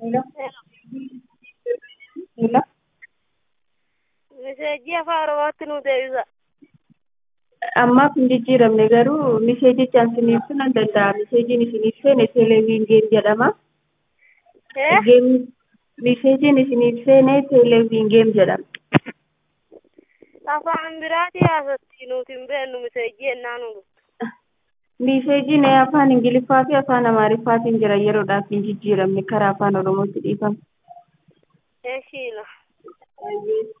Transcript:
Hello, hello. Miseenjii afaan Oromootti nu deebisa. Ammaaf hin jijjiiramne garuu miseejichaan isiniif nan danda'a. Miseejiin isiniif seene televiingeem jedhama. Geem miseejiin isiniif seene televiingeem jedhama. Afaan biraatii haasatti nuti hin beeknu miseenjii ennaa nu. Miseejiin afaan Ingiliffaa fi afaan Amaariffaatiin jira yeroodhaaf hin jijjiiramne karaa afaan Oromootti dhiifama. Eeshiila.